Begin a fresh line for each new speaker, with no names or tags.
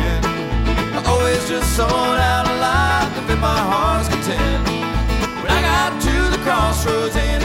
pretend. I always just sold out a lot to fit my heart's content. When I got to the crossroads and